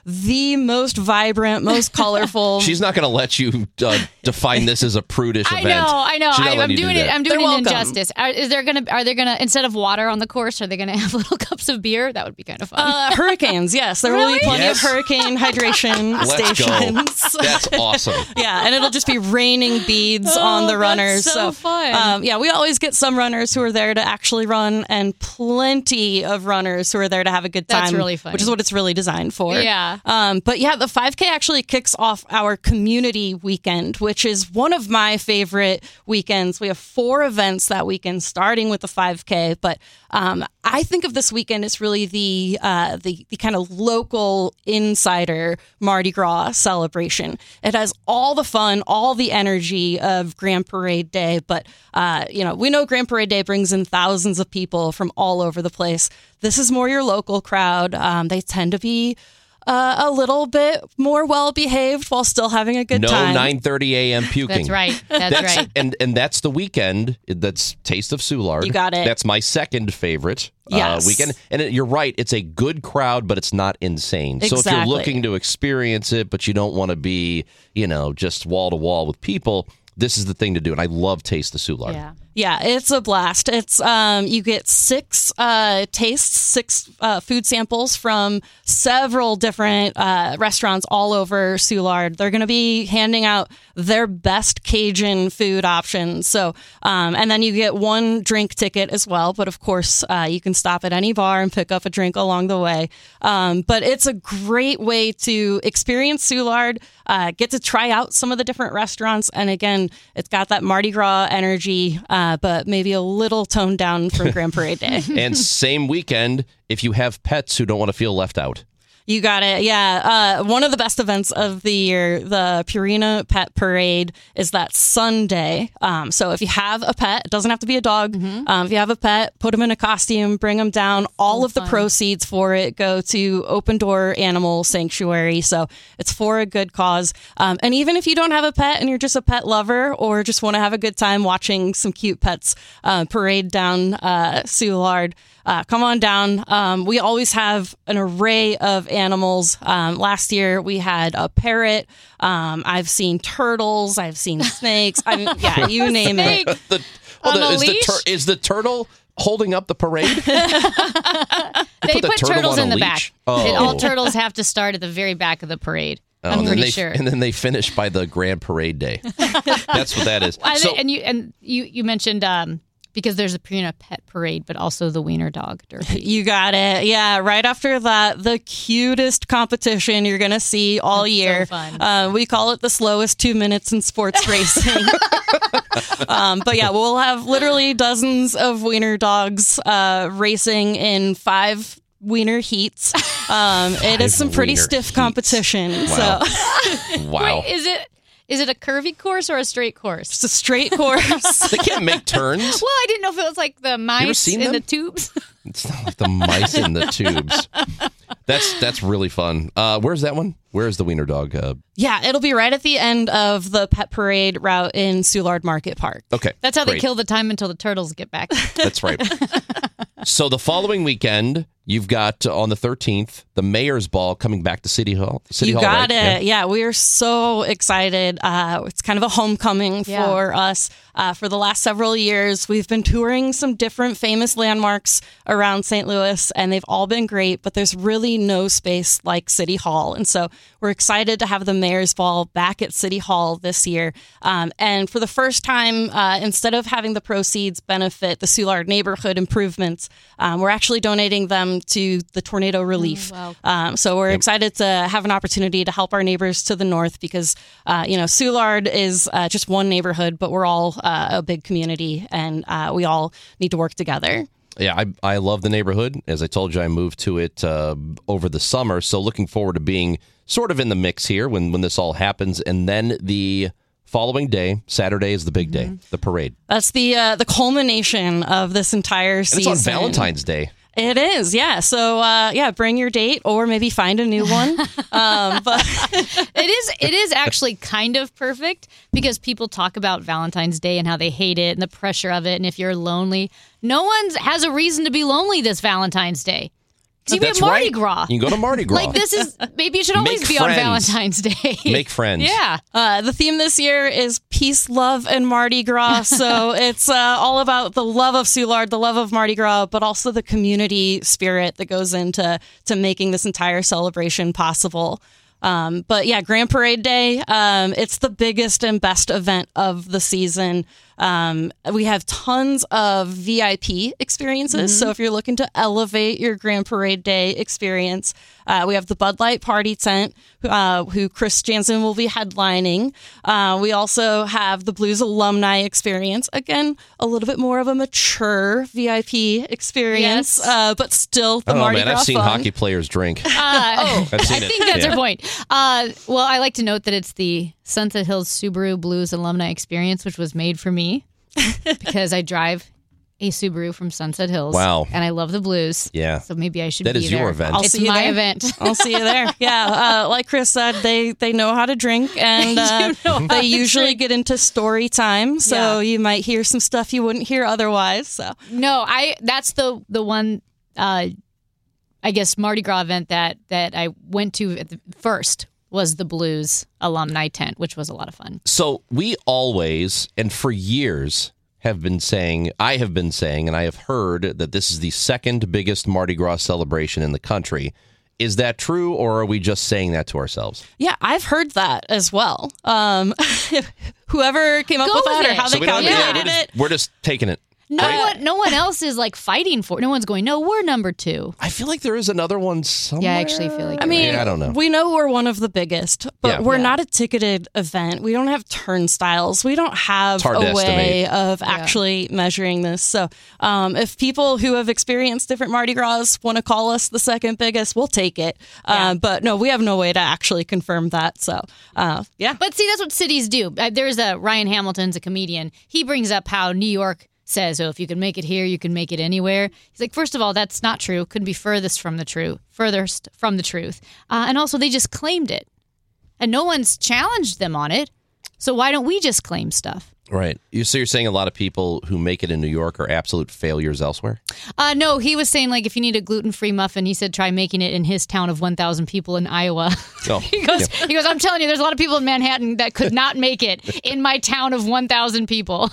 Speaker 9: the most vibrant, most colorful.
Speaker 6: She's not going to let you uh, define this as a prudish
Speaker 7: I
Speaker 6: event.
Speaker 7: know, I know.
Speaker 6: She's not
Speaker 7: I, I'm
Speaker 6: letting you
Speaker 7: doing
Speaker 6: do
Speaker 7: it.
Speaker 6: that.
Speaker 7: I'm doing
Speaker 9: They're
Speaker 7: it
Speaker 9: welcome.
Speaker 7: injustice. Are, is there gonna? Are they gonna instead of water on the course? Are they gonna have little cups of beer? That would be kind of fun.
Speaker 9: Uh, hurricanes, yes. There will
Speaker 7: Really?
Speaker 9: be plenty
Speaker 6: Yes.
Speaker 9: of hurricane hydration
Speaker 6: Let's
Speaker 9: stations.
Speaker 6: go. That's awesome.
Speaker 9: Yeah, and it'll just be raining beads on the
Speaker 7: Oh,
Speaker 9: runners.
Speaker 7: that's so fun.
Speaker 9: Um, yeah, we always get some runners who are there to actually run, and plenty of runners who are there to have a good time.
Speaker 7: That's really funny.
Speaker 9: Which is what it's really designed for.
Speaker 7: Yeah.
Speaker 9: Um, but yeah, the five K actually kicks off our community weekend, which is one of my favorite weekends. We have four events that weekend, starting with the five K. But um, I think of this weekend as really the uh, the the kind of local insider Mardi Gras celebration. It has all the fun, all the energy of Grand Parade Day, but uh, you know, we know Grand Parade Day brings in thousands of people from all over the place. This is more your local crowd. Um, they tend to be uh, a little bit more well behaved while still having a good
Speaker 6: No
Speaker 9: time.
Speaker 6: nine thirty a.m. puking.
Speaker 7: That's right. That's, right.
Speaker 6: And and that's the weekend. That's Taste of Soulard.
Speaker 9: You got it.
Speaker 6: That's my second favorite
Speaker 9: Yes.
Speaker 6: uh, weekend. And it, you're right. It's a good crowd, but it's not insane. So if you're
Speaker 9: Exactly.
Speaker 6: looking to experience it, but you don't want to be, you know, just wall to wall with people, this is the thing to do. And I love Taste the Soulard.
Speaker 7: Yeah.
Speaker 9: Yeah, it's a blast. It's um, you get six uh, tastes, six uh, food samples from several different uh, restaurants all over Soulard. They're going to be handing out their best Cajun food options. So, um, and then you get one drink ticket as well. But of course, uh, you can stop at any bar and pick up a drink along the way. Um, but it's a great way to experience Soulard, uh, get to try out some of the different restaurants, and again, it's got that Mardi Gras energy. Uh, but maybe a little toned down from Grand Parade Day.
Speaker 6: And same weekend, if you have pets who don't want to feel left out.
Speaker 9: You got it. Yeah. Uh, one of the best events of the year, the Purina Pet Parade, is that Sunday. Um, so if you have a pet, it doesn't have to be a dog.
Speaker 7: Mm-hmm.
Speaker 9: Um, if you have a pet, put them in a costume, bring them down. All of the proceeds for it go to Open Door Animal Sanctuary. So it's for a good cause. Um, and even if you don't have a pet and you're just a pet lover or just want to have a good time watching some cute pets uh, parade down uh, Soulard, Uh, come on down. Um, we always have an array of animals. Um, last year we had a parrot. Um, I've seen turtles. I've seen snakes. I mean, yeah, you name it.
Speaker 6: the, well,
Speaker 7: On
Speaker 6: the,
Speaker 7: a
Speaker 6: is, the
Speaker 7: leash?
Speaker 6: tur- is the turtle holding up the parade?
Speaker 7: They
Speaker 6: put the
Speaker 7: put
Speaker 6: turtle
Speaker 7: turtles
Speaker 6: on
Speaker 7: in
Speaker 6: a
Speaker 7: the
Speaker 6: leash?
Speaker 7: back.
Speaker 6: Oh.
Speaker 7: It- all turtles have to start at the very back of the parade.
Speaker 6: Oh,
Speaker 7: I'm
Speaker 6: and
Speaker 7: pretty
Speaker 6: then they,
Speaker 7: sure.
Speaker 6: And then they finish by the Grand Parade Day. That's what that is.
Speaker 7: I
Speaker 6: So,
Speaker 7: think- and you and you you mentioned um, because there's a Purina Pet Parade, but also the Wiener Dog Derby.
Speaker 9: You got it. Yeah, right after that, the cutest competition you're going to see all
Speaker 7: That's so
Speaker 9: year.
Speaker 7: fun.
Speaker 9: Uh, we call it the slowest two minutes in sports racing. um, but yeah, we'll have literally dozens of wiener dogs uh, racing in five wiener heats. Um, it is some pretty
Speaker 6: wiener
Speaker 9: stiff
Speaker 6: heats.
Speaker 9: competition.
Speaker 6: Wow.
Speaker 9: So
Speaker 6: wow.
Speaker 7: Wait, is it is it a curvy course or a straight course?
Speaker 9: it's a straight course.
Speaker 6: They can't make turns.
Speaker 7: Well, I didn't know if it was like the mice
Speaker 6: seen
Speaker 7: in
Speaker 6: them?
Speaker 7: the tubes.
Speaker 6: It's not like the mice in the tubes. That's that's really fun. Uh, where's that one? Where is the Wiener Dog? Uh,
Speaker 9: Yeah, it'll be right at the end of the pet parade route in Soulard Market Park.
Speaker 6: okay.
Speaker 7: That's how they
Speaker 6: great.
Speaker 7: kill the time until the turtles get back.
Speaker 6: That's right. So the following weekend, you've got uh, on the thirteenth, the Mayor's Ball coming back to City Hall. City
Speaker 9: you
Speaker 6: Hall,
Speaker 9: got
Speaker 6: right?
Speaker 9: it. Yeah. we are so excited. Uh, it's kind of a homecoming
Speaker 7: Yeah.
Speaker 9: for us. Uh, for the last several years, we've been touring some different famous landmarks around Saint Louis, and they've all been great, but there's really no space like City Hall. And so we're excited to have the Mayor's Ball back at City Hall this year. Um, and for the first time, uh, instead of having the proceeds benefit the Soulard neighborhood improvements, um, we're actually donating them to the tornado relief.
Speaker 7: wow.
Speaker 9: Um, so we're excited to have an opportunity to help our neighbors to the north because, uh, you know, Soulard is uh, just one neighborhood, but we're all uh, a big community and uh, we all need to work together.
Speaker 6: Yeah, I I love the neighborhood. As I told you, I moved to it uh, over the summer, so looking forward to being sort of in the mix here when, when this all happens. And then the following day, Saturday, is the big day, the parade.
Speaker 9: That's the uh, the culmination of this entire
Speaker 6: And
Speaker 9: season.
Speaker 6: it's on Valentine's Day.
Speaker 9: It is, yeah. So, uh, yeah, bring your date or maybe find a new one. um, but
Speaker 7: It is it is actually kind of perfect because people talk about Valentine's Day and how they hate it and the pressure of it. And if you're lonely, no one has a reason to be lonely this Valentine's Day. See, we have
Speaker 6: That's
Speaker 7: Mardi
Speaker 6: right.
Speaker 7: Gras.
Speaker 6: You can go to Mardi Gras.
Speaker 7: Like, this is, maybe it should always
Speaker 6: Make
Speaker 7: be on
Speaker 6: friends.
Speaker 7: Valentine's Day.
Speaker 6: Make friends.
Speaker 7: Yeah.
Speaker 9: Uh, the theme this year is peace, love, and Mardi Gras. So it's uh, all about the love of Soulard, the love of Mardi Gras, but also the community spirit that goes into to making this entire celebration possible. Um, but yeah, Grand Parade Day, um, it's the biggest and best event of the season. Um, we have tons of V I P experiences.
Speaker 7: Mm-hmm.
Speaker 9: So if you're looking to elevate your Grand Parade Day experience, uh, we have the Bud Light Party Tent, uh, who Chris Jansen will be headlining. Uh, we also have the Blues Alumni Experience. Again, a little bit more of a mature V I P experience,
Speaker 7: Yes.
Speaker 9: uh, but still the
Speaker 6: I don't know,
Speaker 9: Mardi
Speaker 6: man.
Speaker 9: Gras
Speaker 6: I've seen
Speaker 9: fun.
Speaker 6: hockey players drink.
Speaker 7: Uh, oh,
Speaker 6: I've seen
Speaker 7: I
Speaker 6: it.
Speaker 7: think that's
Speaker 6: Yeah.
Speaker 7: her point. Uh, well, I like to note that it's the Sunset Hills Subaru Blues Alumni Experience, which was made for me because I drive a Subaru from Sunset Hills.
Speaker 6: Wow.
Speaker 7: And I love the blues.
Speaker 6: Yeah.
Speaker 7: So maybe I should
Speaker 6: That
Speaker 7: be
Speaker 6: is
Speaker 7: there.
Speaker 6: your event.
Speaker 9: I'll
Speaker 7: It's
Speaker 9: see you
Speaker 7: my
Speaker 9: there.
Speaker 7: event.
Speaker 9: I'll see you there. Yeah, uh, like Chris said, they they know how to drink, and uh,
Speaker 7: You know how
Speaker 9: they
Speaker 7: to
Speaker 9: usually
Speaker 7: drink.
Speaker 9: get into story time. So
Speaker 7: Yeah.
Speaker 9: you might hear some stuff you wouldn't hear otherwise. So
Speaker 7: No, I that's the the one uh I guess Mardi Gras event that that I went to at the first was the Blues Alumni Tent, which was a lot of fun.
Speaker 6: So we always, and for years, have been saying, I have been saying, and I have heard that this is the second biggest Mardi Gras celebration in the country. Is that true, or are we just saying that to ourselves?
Speaker 9: yeah, I've heard that as well. Um, whoever came up
Speaker 7: Go
Speaker 9: with
Speaker 7: with
Speaker 9: that or
Speaker 7: it.
Speaker 9: how
Speaker 6: So
Speaker 9: they
Speaker 6: we don't, yeah,
Speaker 9: calculated
Speaker 6: we're, just,
Speaker 9: it.
Speaker 6: we're just taking it.
Speaker 7: No
Speaker 6: right?
Speaker 7: one no one else is like fighting for it. No one's going, no, we're number two.
Speaker 6: I feel like there is another one somewhere.
Speaker 7: Yeah, I actually feel like
Speaker 9: I mean,
Speaker 6: Yeah, I don't know.
Speaker 9: we know we're one of the biggest, but
Speaker 6: Yeah.
Speaker 9: we're
Speaker 7: Yeah.
Speaker 9: not a ticketed event. We don't have turnstiles. We don't have
Speaker 6: hard
Speaker 9: a
Speaker 6: to
Speaker 9: way
Speaker 6: estimate.
Speaker 9: of actually measuring this. So um, if people who have experienced different Mardi Gras want to call us the second biggest, we'll take it. Uh, but no, we have no way to actually confirm that. So uh, yeah.
Speaker 7: But see, that's what cities do. Uh, There's a Ryan Hamilton's a comedian. He brings up how New York says, oh, if you can make it here, you can make it anywhere. He's like, first of all, that's not true. Couldn't be furthest from the truth. Furthest from the truth. Uh, and also, they just claimed it. And no one's challenged them on it. So why don't we just claim stuff?
Speaker 6: Right. You, so you're saying a lot of people who make it in New York are absolute failures elsewhere?
Speaker 7: Uh, no, he was saying, like, if you need a gluten-free muffin, he said try making it in his town of one thousand people in Iowa.
Speaker 6: Oh,
Speaker 7: he goes,
Speaker 6: yeah.
Speaker 7: he goes, I'm telling you, there's a lot of people in Manhattan that could not make it in my town of one thousand people.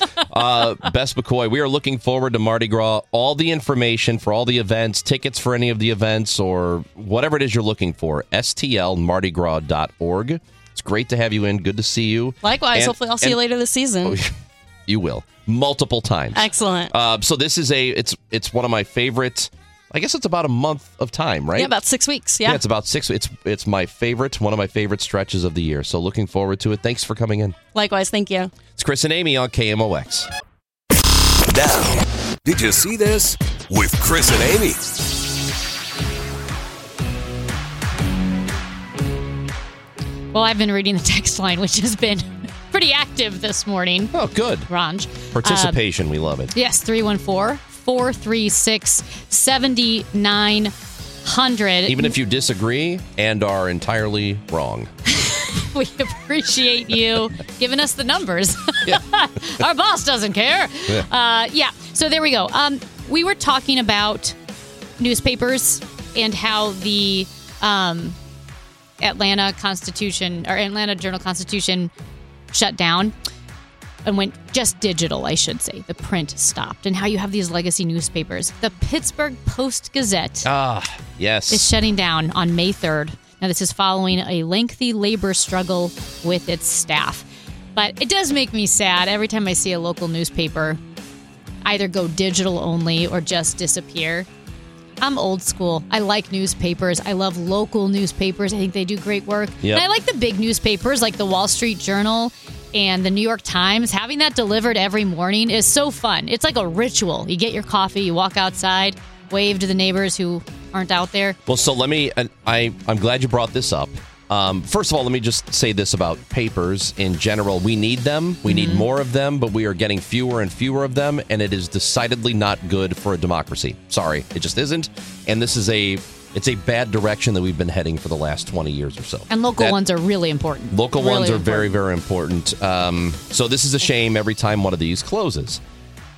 Speaker 6: Uh, Bess McCoy, we are looking forward to Mardi Gras. All the information for all the events, tickets for any of the events, or whatever it is you're looking for, S T L mardi gras dot org. It's great to have you in. Good to see you.
Speaker 9: Likewise,
Speaker 6: And-
Speaker 9: hopefully I'll see you
Speaker 6: and-
Speaker 9: later this season.
Speaker 6: You will. Multiple times.
Speaker 9: Excellent.
Speaker 6: Uh, so this is a, it's it's one of my favorite, I guess it's about a month of time, right?
Speaker 9: Yeah, about six weeks. Yeah.
Speaker 6: Yeah, it's about six. It's it's my favorite, one of my favorite stretches of the year. So looking forward to it. Thanks for coming in.
Speaker 9: Likewise. Thank you.
Speaker 6: It's Chris and Amy on K M O X.
Speaker 3: Now, did you see this? With Chris and Amy.
Speaker 7: Well, I've been reading the text line, which has been pretty active this morning.
Speaker 6: Oh, good.
Speaker 7: Ranj.
Speaker 6: Participation. we love it.
Speaker 7: Yes, three one four, four three six, seven nine zero zero.
Speaker 6: Even if you disagree and are entirely wrong.
Speaker 7: We appreciate you giving us the numbers.
Speaker 6: Yeah.
Speaker 7: Our boss doesn't care.
Speaker 6: Yeah.
Speaker 7: Uh, yeah. So there we go. Um, we were talking about newspapers and how the um, Atlanta Constitution or Atlanta Journal-Constitution shut down and went just digital, I should say. The print stopped, and how you have these legacy newspapers. The Pittsburgh Post-Gazette
Speaker 6: Ah, yes.
Speaker 7: is shutting down on May third. Now, this is following a lengthy labor struggle with its staff. But it does make me sad every time I see a local newspaper either go digital only or just disappear. I'm old school. I like newspapers. I love local newspapers. I think they do great work.
Speaker 6: Yep.
Speaker 7: And I like the big newspapers like the Wall Street Journal and the New York Times. Having that delivered every morning is so fun. It's like a ritual. You get your coffee, you walk outside, wave to the neighbors who aren't out there.
Speaker 6: Well, so let me, I, I'm glad you brought this up. Um, first of all, let me just say this about papers in general. We need them. We need more of them, but we are getting fewer and fewer of them, and it is decidedly not good for a democracy. Sorry, it just isn't. And this is a, it's a bad direction that we've been heading for the last twenty years or so.
Speaker 7: And local
Speaker 6: That-
Speaker 7: ones are really important.
Speaker 6: Local
Speaker 7: Really
Speaker 6: ones are
Speaker 7: important.
Speaker 6: very, very important. Um, so this is a shame every time one of these closes.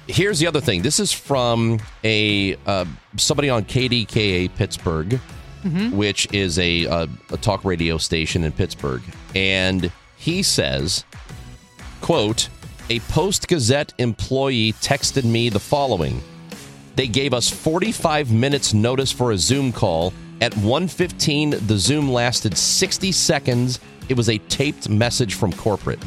Speaker 6: here's the other thing. This is from a uh, somebody on K D K A Pittsburgh, mm-hmm. which is a, a, a talk radio station in Pittsburgh. And he says, quote, a Post-Gazette employee texted me the following. They gave us forty-five minutes notice for a Zoom call. At one fifteen, the Zoom lasted sixty seconds. It was a taped message from corporate.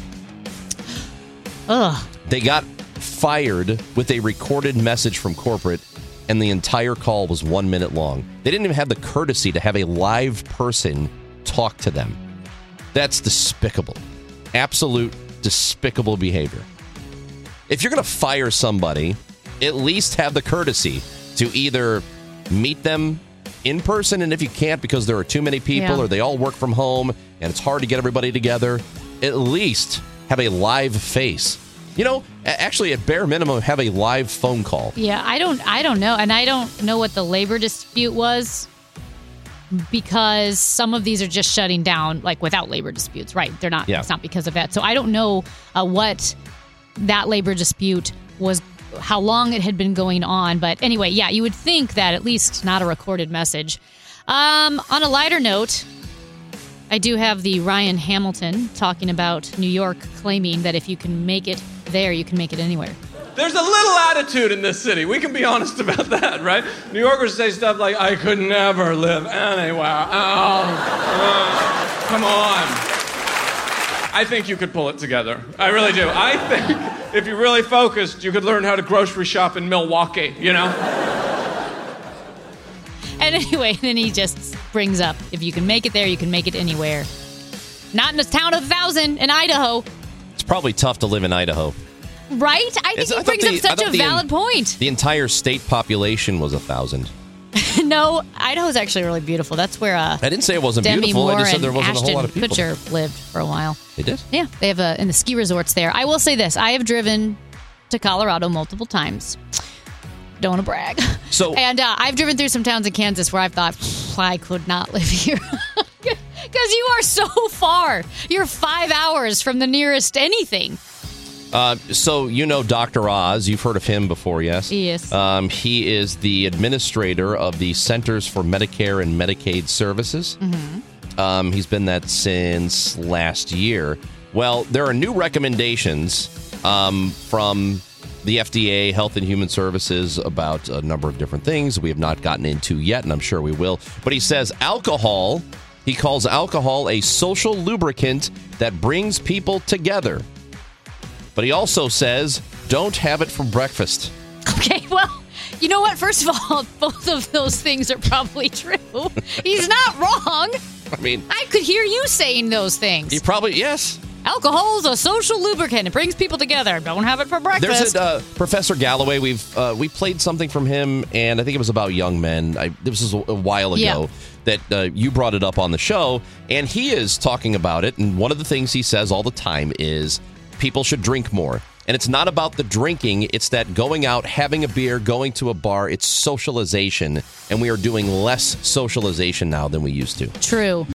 Speaker 7: Ugh.
Speaker 6: They got fired with a recorded message from corporate, and the entire call was one minute long. They didn't even have the courtesy to have a live person talk to them. That's despicable. Absolute despicable behavior. If you're going to fire somebody, at least have the courtesy to either meet them in person, and if you can't because there are too many people
Speaker 7: yeah.
Speaker 6: or they all work from home and it's hard to get everybody together, at least have a live face. You know, actually, at bare minimum, have a live phone call.
Speaker 7: Yeah, I don't I don't know. And I don't know what the labor dispute was, because some of these are just shutting down, like, without labor disputes, right? They're not, yeah. It's not because of that. So I don't know uh, what that labor dispute was, how long it had been going on. But anyway, yeah, you would think that at least not a recorded message. Um, on a lighter note, I do have the Ryan Hamilton talking about New York, claiming that if you can make it there, you can make it anywhere.
Speaker 10: There's a little attitude in this city. We can be honest about that, right? New Yorkers say stuff like, I could never live anywhere. Oh, uh, come on. I think you could pull it together. I really do. I think if you really focused, you could learn how to grocery shop in Milwaukee, you know?
Speaker 7: And anyway, then he just brings up, if you can make it there, you can make it anywhere. Not in a town of a thousand in Idaho.
Speaker 6: It's probably tough to live in Idaho.
Speaker 7: Right? I think
Speaker 6: It's- I
Speaker 7: he brings
Speaker 6: thought the-
Speaker 7: up such
Speaker 6: I
Speaker 7: a
Speaker 6: thought the
Speaker 7: valid
Speaker 6: en-
Speaker 7: point.
Speaker 6: The entire state population was a thousand.
Speaker 7: No, Idaho's actually really beautiful. That's where uh,
Speaker 6: I didn't say it wasn't
Speaker 7: Demi
Speaker 6: beautiful.
Speaker 7: Moore
Speaker 6: I just said
Speaker 7: and
Speaker 6: there wasn't
Speaker 7: Ashton
Speaker 6: a whole lot of people.
Speaker 7: Kutcher lived for a while.
Speaker 6: They did?
Speaker 7: Yeah, they have a, in the ski resorts there. I will say this. I have driven to Colorado multiple times. Don't want to brag.
Speaker 6: So,
Speaker 7: and uh, I've driven through some towns in Kansas where I've thought, I could not live here. Because you are so far. You're five hours from the nearest anything.
Speaker 6: Uh, so you know Doctor Oz. You've heard of him before, yes?
Speaker 7: Yes.
Speaker 6: Um, he is the administrator of the Centers for Medicare and Medicaid Services.
Speaker 7: Mm-hmm.
Speaker 6: Um, he's been that since last year. Well, there are new recommendations um, from the F D A, Health and Human Services, about a number of different things we have not gotten into yet, and I'm sure we will. But he says alcohol, he calls alcohol a social lubricant that brings people together. But he also says, don't have it for breakfast.
Speaker 7: Okay, well, you know what? First of all, both of those things are probably true. He's not wrong.
Speaker 6: I mean,
Speaker 7: I could hear you saying those things.
Speaker 6: he probably, yes.
Speaker 7: Alcohol is a social lubricant. It brings people together. Don't have it for breakfast.
Speaker 6: There's a, uh, Professor Galloway. We've uh, we played something from him, and I think it was about young men. I, this was a, a while ago
Speaker 7: Yeah.
Speaker 6: that uh, you brought it up on the show, and he is talking about it. And one of the things he says all the time is people should drink more. And it's not about the drinking. It's that going out, having a beer, going to a bar. It's socialization, and we are doing less socialization now than we used to.
Speaker 7: True.